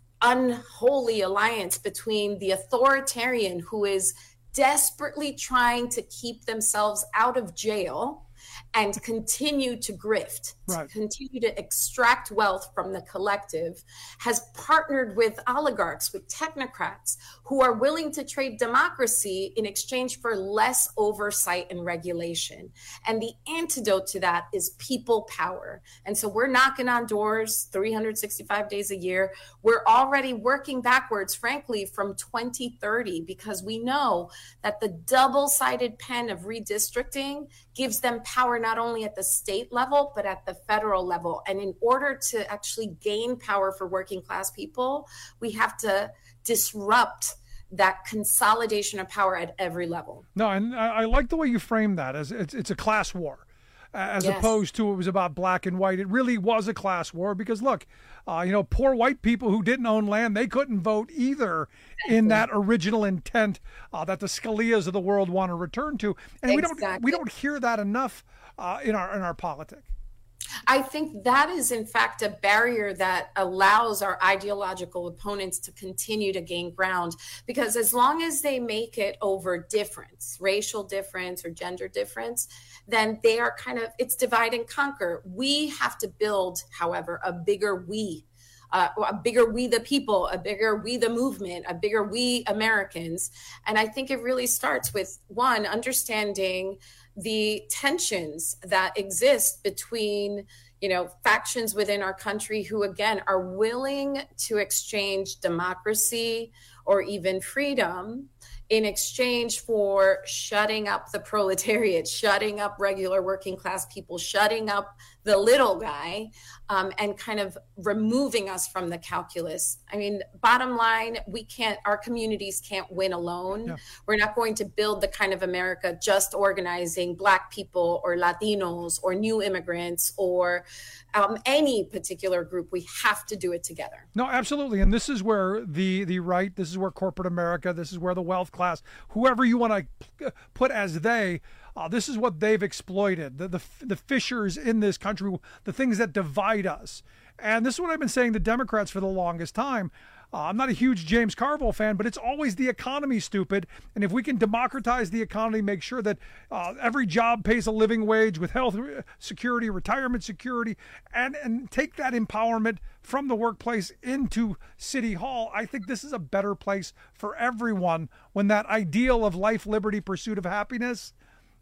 unholy alliance between the authoritarian who is desperately trying to keep themselves out of jail and continue to grift, right. to continue to extract wealth from the collective, has partnered with oligarchs, with technocrats who are willing to trade democracy in exchange for less oversight and regulation. And the antidote to that is people power. And so we're knocking on doors three hundred sixty-five days a year. We're already working backwards, frankly, from twenty thirty, because we know that the double-sided pen of redistricting gives them power not only at the state level, but at the federal level. And in order to actually gain power for working class people, we have to disrupt that consolidation of power at every level. No, and I, I like the way you frame that as it's, it's a class war. as Yes. opposed to it was about black and white. It really was a class war because, look, uh, you know, poor white people who didn't own land, they couldn't vote either in that original intent uh, that the Scalias of the world want to return to. And we don't Exactly. we don't hear that enough uh, in our in our politics. I think that is, in fact, a barrier that allows our ideological opponents to continue to gain ground. Because as long as they make it over difference, racial difference or gender difference, then they are kind of, it's divide and conquer. We have to build, however, a bigger we. Uh, a bigger we the people, a bigger we the movement, a bigger we Americans. And I think it really starts with, one, understanding the tensions that exist between, you know, factions within our country who, again, are willing to exchange democracy or even freedom in exchange for shutting up the proletariat, shutting up regular working class people, shutting up the little guy, um, and kind of removing us from the calculus. I mean, bottom line, we can't, our communities can't win alone. Yeah. We're not going to build the kind of America just organizing Black people or Latinos or new immigrants or um, any particular group. We have to do it together. No, absolutely. And this is where the, the right, this is where corporate America, this is where the wealth class, whoever you want to put as they, uh, this is what they've exploited, the, the the fissures in this country, the things that divide us. And this is what I've been saying to Democrats for the longest time. Uh, I'm not a huge James Carville fan, but it's always the economy, stupid. And if we can democratize the economy, make sure that uh, every job pays a living wage with health security, retirement security, and, and take that empowerment from the workplace into City Hall, I think this is a better place for everyone when that ideal of life, liberty, pursuit of happiness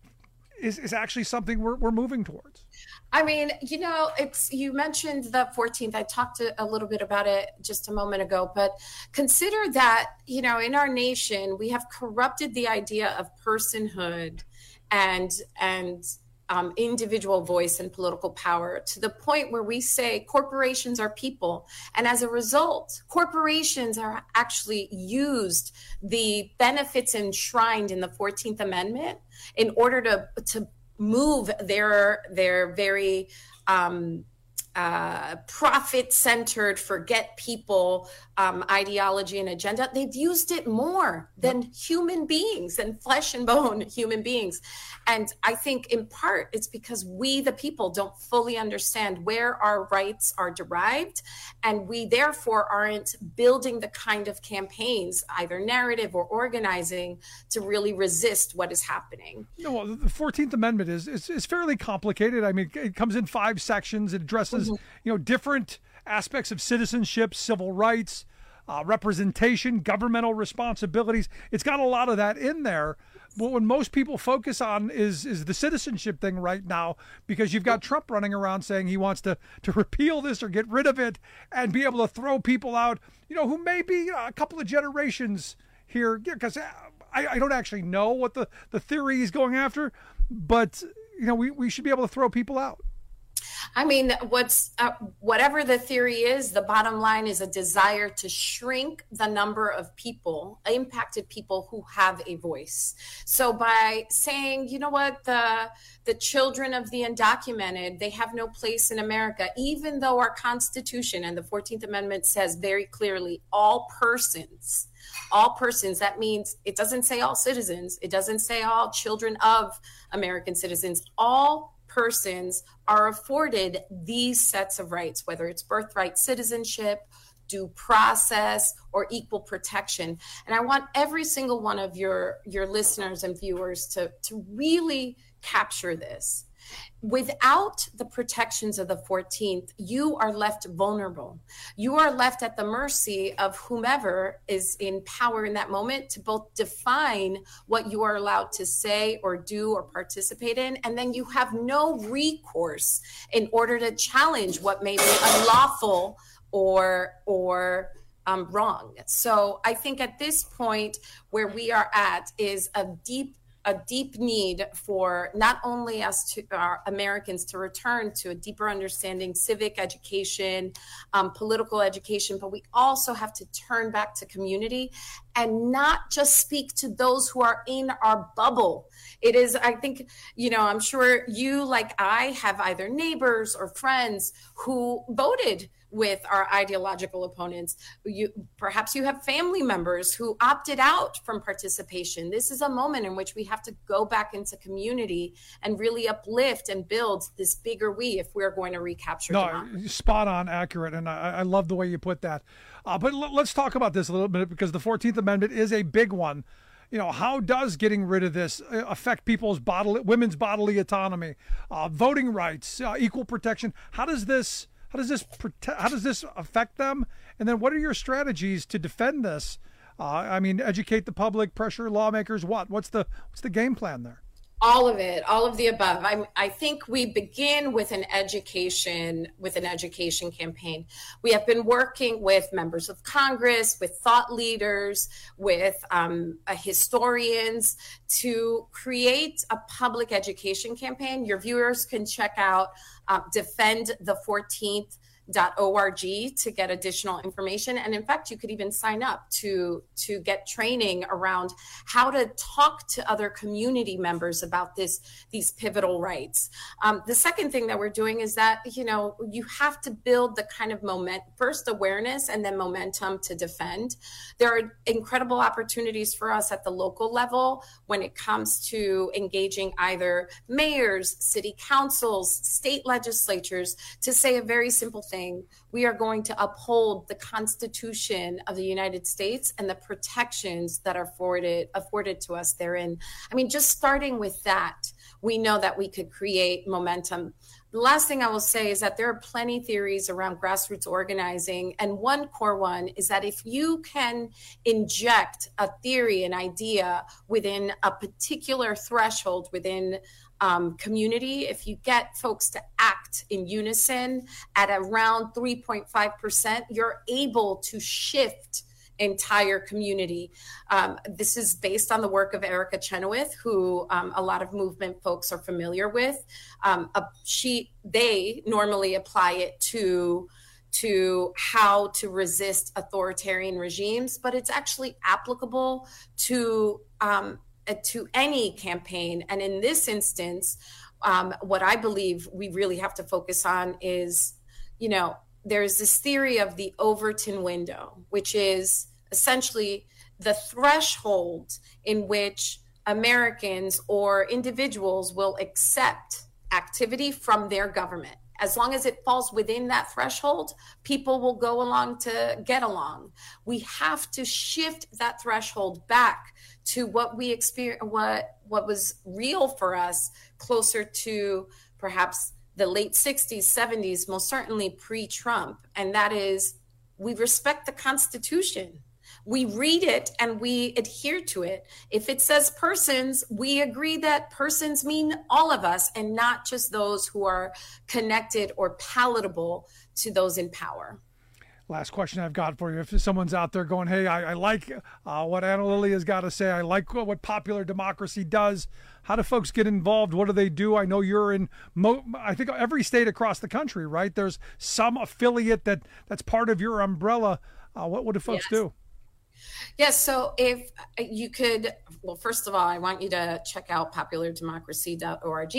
is, is actually something we're, we're moving towards. I mean, you know, it's, you mentioned the fourteenth. I talked a little bit about it just a moment ago, but consider that, you know, in our nation, we have corrupted the idea of personhood and, and, Um, individual voice and political power to the point where we say corporations are people. And as a result, corporations are actually used the benefits enshrined in the fourteenth Amendment in order to, to move their, their very um, uh, profit-centered, forget people um, ideology and agenda. They've used it more than human beings, than flesh and bone human beings. And I think in part it's because we, the people, don't fully understand where our rights are derived. And we therefore aren't building the kind of campaigns, either narrative or organizing, to really resist what is happening. No, well, the fourteenth Amendment is, is, is fairly complicated. I mean, it comes in five sections. It addresses, mm-hmm. you know, different aspects of citizenship, civil rights, uh, representation, governmental responsibilities. It's got a lot of that in there. But what most people focus on is is the citizenship thing right now, because you've got Trump running around saying he wants to, to repeal this or get rid of it and be able to throw people out, you know, who may be a couple of generations here. Because I, I don't actually know what the, the theory is going after, but, you know, we, we should be able to throw people out. I mean, what's uh, whatever the theory is, the bottom line is a desire to shrink the number of people, impacted people who have a voice. So by saying, you know what, the the children of the undocumented, they have no place in America, even though our Constitution and the fourteenth Amendment says very clearly all persons, all persons, that means it doesn't say all citizens, it doesn't say all children of American citizens, all persons are afforded these sets of rights, whether it's birthright citizenship, due process, or equal protection. And I want every single one of your, your listeners and viewers to, to really capture this. Without the protections of the fourteenth, you are left vulnerable. You are left at the mercy of whomever is in power in that moment to both define what you are allowed to say or do or participate in, and then you have no recourse in order to challenge what may be unlawful or or um, wrong. So I think at this point where we are at is a deep a deep need for not only us to our Americans to return to a deeper understanding, civic education, um, political education, but we also have to turn back to community and not just speak to those who are in our bubble. It is, I think, you know, I'm sure you, like I, have either neighbors or friends who voted with our ideological opponents. You, perhaps you have family members who opted out from participation. This is a moment in which we have to go back into community and really uplift and build this bigger we if we're going to recapture no, democracy. Spot on, accurate, and I, I love the way you put that. Uh, but l- let's talk about this a little bit, because the fourteenth Amendment is a big one. You know, how does getting rid of this affect people's bodily, women's bodily autonomy, uh, voting rights, uh, equal protection? How does this How does this protect, how does this affect them? And then what are your strategies to defend this? Uh, I mean, educate the public, pressure lawmakers. What? What's the what's the game plan there? All of it, all of the above. I, I think we begin with an education, with an education campaign. We have been working with members of Congress, with thought leaders, with um, uh, historians to create a public education campaign. Your viewers can check out uh, defend the fourteenth dot org to get additional information. And in fact, you could even sign up to, to get training around how to talk to other community members about this, these pivotal rights. Um, the second thing that we're doing is that, you know, you have to build the kind of moment, first awareness and then momentum to defend. There are incredible opportunities for us at the local level when it comes to engaging either mayors, city councils, state legislatures to say a very simple thing. We are going to uphold the Constitution of the United States and the protections that are afforded, afforded to us therein. I mean, just starting with that, we know that we could create momentum. The last thing I will say is that there are plenty of theories around grassroots organizing. And one core one is that if you can inject a theory, an idea within a particular threshold within Um, community, if you get folks to act in unison at around three point five percent, you're able to shift entire community. Um, this is based on the work of Erica Chenoweth, who um, a lot of movement folks are familiar with. Um, a, she, they normally apply it to to how to resist authoritarian regimes, but it's actually applicable to um, to any campaign. And in this instance, um, what I believe we really have to focus on is, you know, there's this theory of the Overton window, which is essentially the threshold in which Americans or individuals will accept activity from their government. As long as it falls within that threshold, people will go along to get along. We have to shift that threshold back to what we experience, what what was real for us, closer to perhaps the late sixties, seventies, most certainly pre-Trump. And that is, we respect the Constitution. We read it and we adhere to it. If it says persons, we agree that persons mean all of us and not just those who are connected or palatable to those in power. Last question I've got for you. If someone's out there going, hey, I, I like uh, what Anna Lilly has got to say. I like what Popular Democracy does. How do folks get involved? What do they do? I know you're in, mo- I think, every state across the country, right? There's some affiliate that that's part of your umbrella. Uh, what, what do folks Yes. do? Yes. So if you could, well, first of all, I want you to check out popular democracy dot org.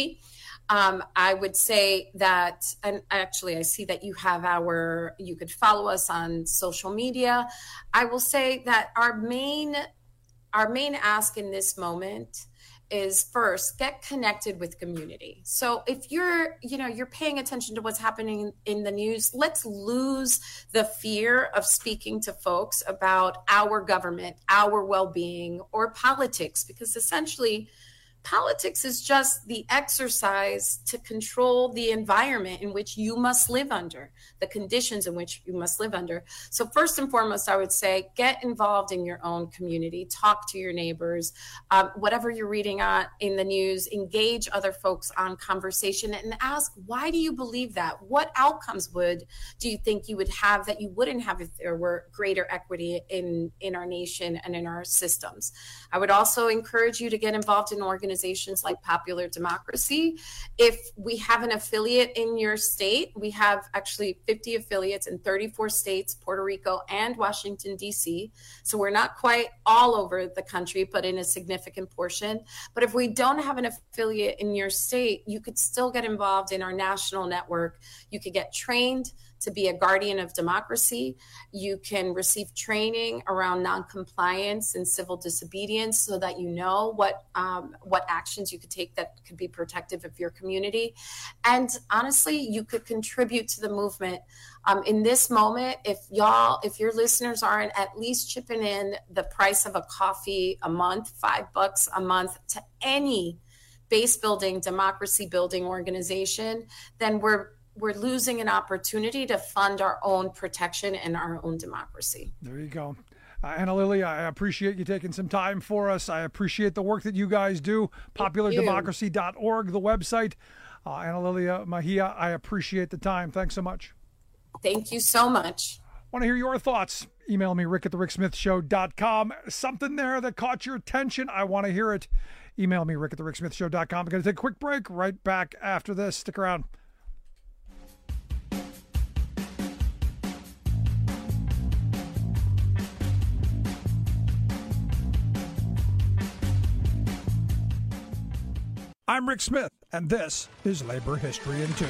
Um, I would say that, and actually I see that you have our, you could follow us on social media. I will say that our main, our main ask in this moment is first get connected with community. So if you're, you know, you're paying attention to what's happening in the news, let's lose the fear of speaking to folks about our government, our well-being, or politics, because essentially politics is just the exercise to control the environment in which you must live under, the conditions in which you must live under. So first and foremost, I would say get involved in your own community, talk to your neighbors, um, whatever you're reading on in the news, engage other folks on conversation and ask, why do you believe that? What outcomes would do you think you would have that you wouldn't have if there were greater equity in, in our nation and in our systems? I would also encourage you to get involved in organizations organizations like Popular Democracy. If we have an affiliate in your state, we have actually fifty affiliates in thirty-four states, Puerto Rico, and Washington, D C. So we're not quite all over the country, but in a significant portion. But if we don't have an affiliate in your state, you could still get involved in our national network. You could get trained to be a guardian of democracy. You can receive training around noncompliance and civil disobedience so that you know what um, what actions you could take that could be protective of your community. And honestly, you could contribute to the movement. Um, in this moment, if y'all, if your listeners aren't at least chipping in the price of a coffee a month, five bucks a month to any base building, democracy building organization, then we're we're losing an opportunity to fund our own protection and our own democracy. There you go. Uh, Anna Lilly, I appreciate you taking some time for us. I appreciate the work that you guys do. popular democracy dot org, the website. Uh, Anna Lilly Mejia, I appreciate the time. Thanks so much. Thank you so much. Want to hear your thoughts? Email me, rick at the rick smith show dot com. Something there that caught your attention? I want to hear it. Email me, rick at the rick smith show dot com. I'm going to take a quick break right back after this. Stick around. I'm Rick Smith, and this is Labor History in Two.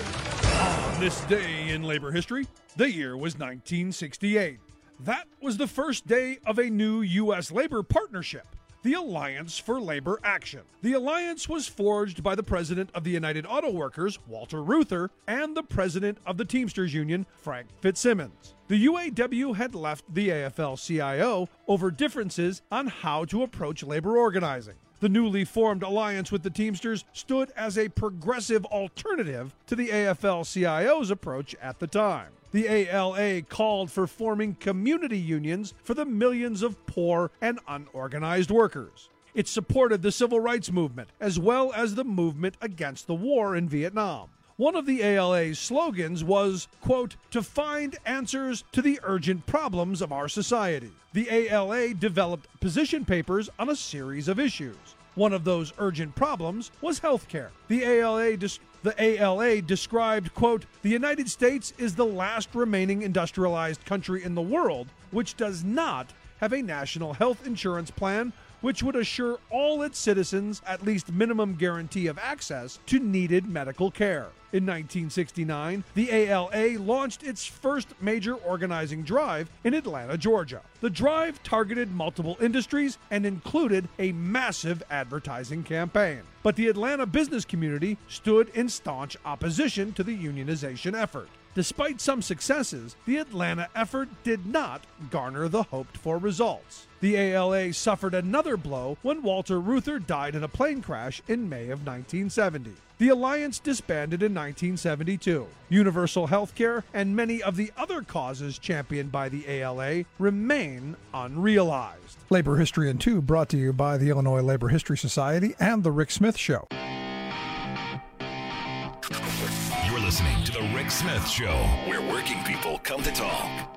On this day in labor history, the year was nineteen sixty-eight. That was the first day of a new U S labor partnership, the Alliance for Labor Action. The alliance was forged by the president of the United Auto Workers, Walter Reuther, and the president of the Teamsters Union, Frank Fitzsimmons. The U A W had left the A F L C I O over differences on how to approach labor organizing. The newly formed alliance with the Teamsters stood as a progressive alternative to the A F L C I O's approach at the time. The A L A called for forming community unions for the millions of poor and unorganized workers. It supported the civil rights movement as well as the movement against the war in Vietnam. One of the A L A's slogans was, quote, to find answers to the urgent problems of our society. The A L A developed position papers on a series of issues. One of those urgent problems was health care. The A L A dis- the A L A described, quote, the United States is the last remaining industrialized country in the world which does not have a national health insurance plan which would assure all its citizens at least minimum guarantee of access to needed medical care. In nineteen sixty-nine, the A L A launched its first major organizing drive in Atlanta, Georgia. The drive targeted multiple industries and included a massive advertising campaign. But the Atlanta business community stood in staunch opposition to the unionization effort. Despite some successes, the Atlanta effort did not garner the hoped-for results. The A L A suffered another blow when Walter Reuther died in a plane crash in May of nineteen seventy. The alliance disbanded in nineteen seventy-two. Universal health care and many of the other causes championed by the A L A remain unrealized. Labor History in Two brought to you by the Illinois Labor History Society and The Rick Smith Show. You're listening to The Rick Smith Show, where working people come to talk.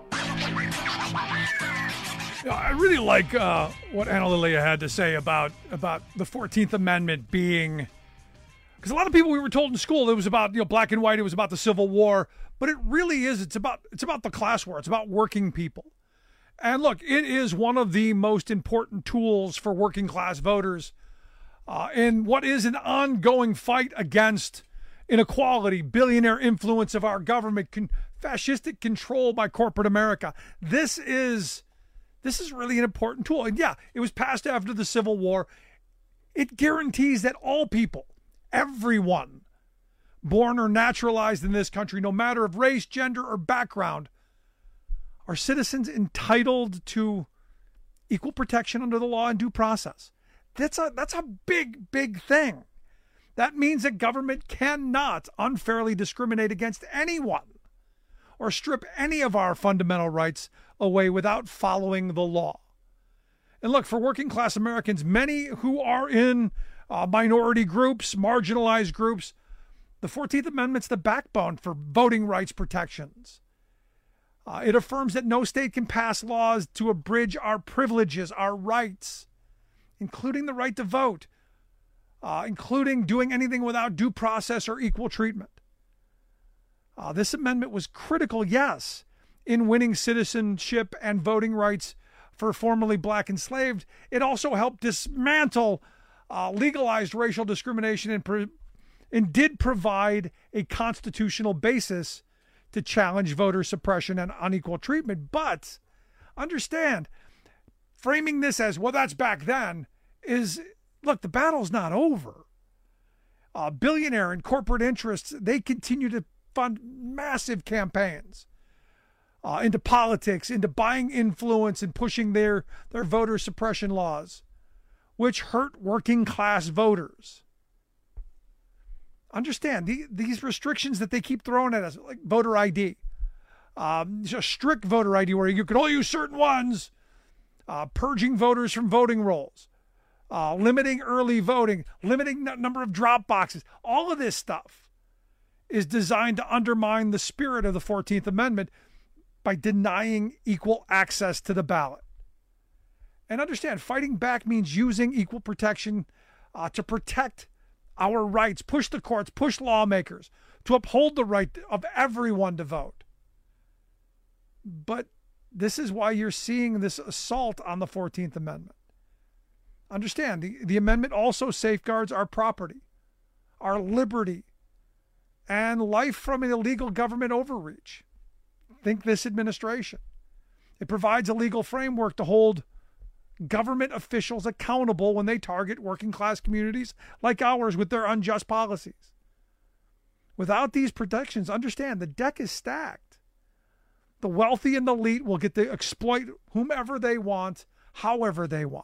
I really like uh, what Anna Lilly had to say about, about the fourteenth Amendment being... Because a lot of people, we were told in school it was about, you know, black and white, it was about the Civil War, but it really is. It's about it's about the class war. It's about working people. And look, it is one of the most important tools for working class voters uh, in what is an ongoing fight against inequality, billionaire influence of our government, con- fascistic control by corporate America. This is this is really an important tool. And yeah, it was passed after the Civil War. It guarantees that all people, everyone born or naturalized in this country, no matter of race, gender, or background, are citizens entitled to equal protection under the law and due process. That's a that's a big, big thing. That means that government cannot unfairly discriminate against anyone or strip any of our fundamental rights away without following the law. And look, for working class Americans, many who are in Uh, minority groups, marginalized groups, the fourteenth Amendment's the backbone for voting rights protections. Uh, it affirms that no state can pass laws to abridge our privileges, our rights, including the right to vote. uh, including doing anything without due process or equal treatment. Uh, this amendment was critical, yes, in winning citizenship and voting rights for formerly black enslaved. It also helped dismantle uh, legalized racial discrimination and, pro- and did provide a constitutional basis to challenge voter suppression and unequal treatment. But understand, framing this as, well, that's back then, is, look, the battle's not over. Uh, billionaire and corporate interests, they continue to fund massive campaigns uh, into politics, into buying influence and pushing their, their voter suppression laws, which hurt working class voters. Understand, the, these restrictions that they keep throwing at us, like voter I D, um, a strict voter I D where you can only use certain ones, uh, purging voters from voting rolls, uh, limiting early voting, limiting the number of drop boxes. All of this stuff is designed to undermine the spirit of the fourteenth Amendment by denying equal access to the ballot. And understand, fighting back means using equal protection uh, to protect our rights, push the courts, push lawmakers to uphold the right of everyone to vote. But this is why you're seeing this assault on the fourteenth Amendment. Understand, the, the amendment also safeguards our property, our liberty, and life from an illegal government overreach. Think this administration. It provides a legal framework to hold government officials accountable when they target working class communities like ours with their unjust policies. Without these protections, understand, the deck is stacked. The wealthy and the elite will get to exploit whomever they want, however they want.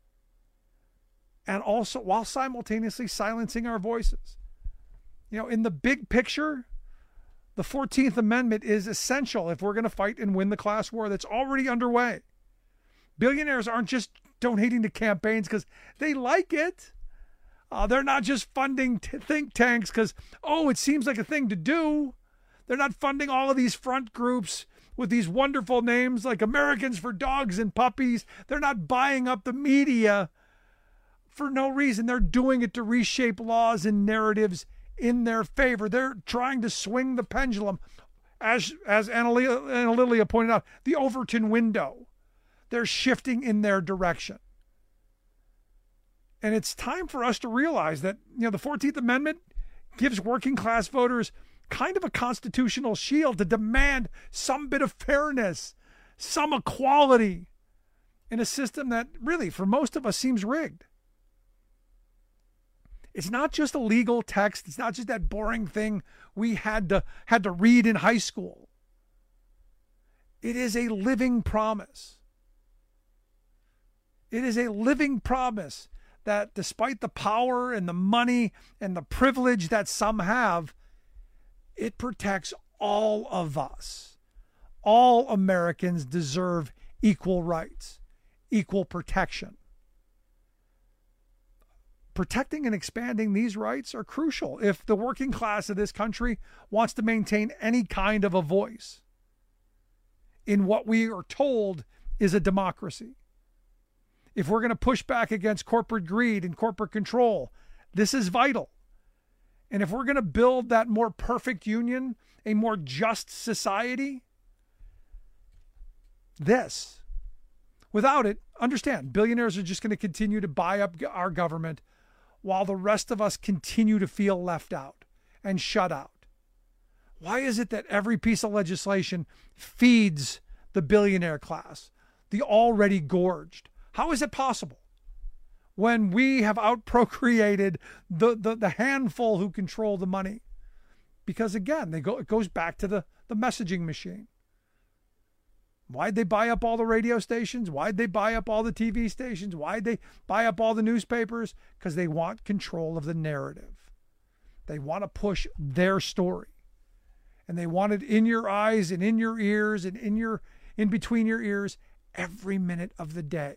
And also while simultaneously silencing our voices. You know, in the big picture, the fourteenth Amendment is essential if we're going to fight and win the class war that's already underway. Billionaires aren't just donating to campaigns because they like it. Uh, they're not just funding t- think tanks because, oh, it seems like a thing to do. They're not funding all of these front groups with these wonderful names like Americans for Dogs and Puppies. They're not buying up the media for no reason. They're doing it to reshape laws and narratives in their favor. They're trying to swing the pendulum, as as Anna Lilia pointed out, the Overton window. They're shifting in their direction. And it's time for us to realize that, you know, the fourteenth Amendment gives working class voters kind of a constitutional shield to demand some bit of fairness, some equality in a system that really, for most of us, seems rigged. It's not just a legal text. It's not just that boring thing we had to had to read in high school. It is a living promise. It is a living promise that despite the power and the money and the privilege that some have, it protects all of us. All Americans deserve equal rights, equal protection. Protecting and expanding these rights are crucial if the working class of this country wants to maintain any kind of a voice in what we are told is a democracy. If we're going to push back against corporate greed and corporate control, this is vital. And if we're going to build that more perfect union, a more just society, this. Without it, understand, billionaires are just going to continue to buy up our government while the rest of us continue to feel left out and shut out. Why is it that every piece of legislation feeds the billionaire class, the already gorged? How is it possible when we have outprocreated the, the, the handful who control the money? Because again, they go, it goes back to the, the messaging machine. Why'd they buy up all the radio stations? Why'd they buy up all the T V stations? Why'd they buy up all the newspapers? Because they want control of the narrative. They want to push their story. And they want it in your eyes and in your ears and in your in between your ears every minute of the day.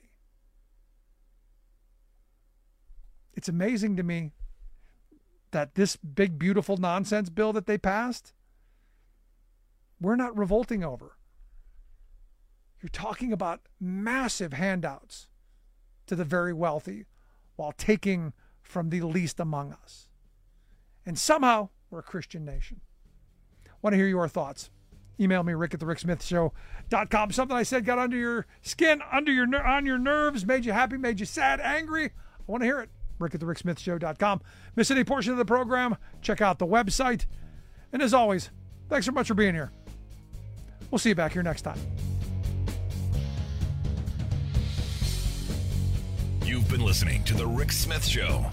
It's amazing to me that this big, beautiful nonsense bill that they passed, we're not revolting over. You're talking about massive handouts to the very wealthy while taking from the least among us. And somehow, we're a Christian nation. Want to hear your thoughts? Email me, rick at the rick smith show dot com. Something I said got under your skin, under your on your nerves, made you happy, made you sad, angry. I want to hear it. rick at the rick smith show dot com. Miss any portion of the program, check out the website. And as always, thanks so much for being here. We'll see you back here next time. You've been listening to The Rick Smith Show.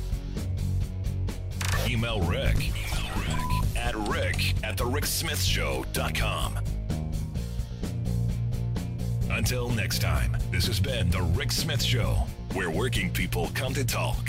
Email Rick, Email Rick at rick at the rick smith show dot com. Until next time, this has been The Rick Smith Show, where working people come to talk.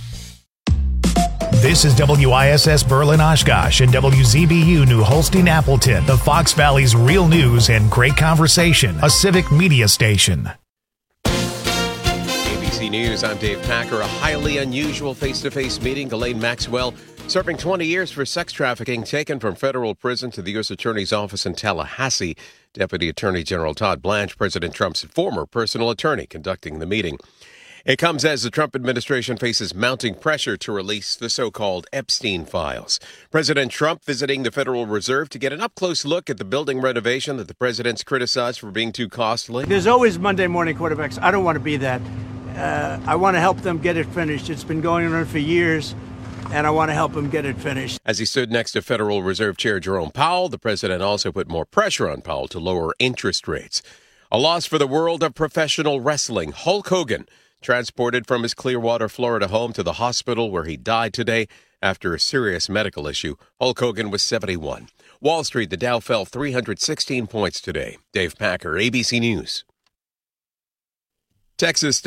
This is W I S S Berlin Oshkosh and W Z B U New Holstein Appleton, the Fox Valley's real news and great conversation, a civic media station. A B C News, I'm Dave Packer. A highly unusual face-to-face meeting. Ghislaine Maxwell serving twenty years for sex trafficking, taken from federal prison to the U S Attorney's Office in Tallahassee. Deputy Attorney General Todd Blanche, President Trump's former personal attorney, conducting the meeting. It comes as the Trump administration faces mounting pressure to release the so-called Epstein files. President Trump visiting the Federal Reserve to get an up-close look at the building renovation that the president's criticized for being too costly. There's always Monday morning quarterbacks. I don't want to be that. Uh, I want to help them get it finished. It's been going on for years, and I want to help them get it finished. As he stood next to Federal Reserve Chair Jerome Powell, the president also put more pressure on Powell to lower interest rates. A loss for the world of professional wrestling. Hulk Hogan transported from his Clearwater, Florida home to the hospital where he died today after a serious medical issue. Hulk Hogan was seventy-one. Wall Street, the Dow fell three hundred sixteen points today. Dave Packer, A B C News. Texas